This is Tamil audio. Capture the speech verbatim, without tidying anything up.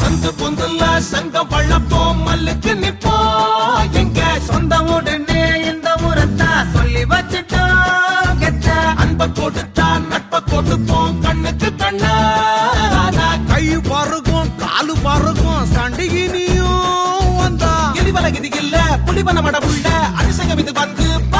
சந்து பொந்துல சங்கம் வளப்போம் மல்லுக்கு நிப்போம் எங்க சொந்த உடனே இந்த முறத்தா சொல்லி வச்சுட்டோம் கெட்ட அன்ப கொடுத்தா நட்ப கொடுப்போம் கண்ணுக்கு கண்ணா கை பருகும் காலு பருகும் சண்டையினியும் வந்தா இடிவல இது இல்ல புலிவன மட உள்ள அரிசகம் இது வந்து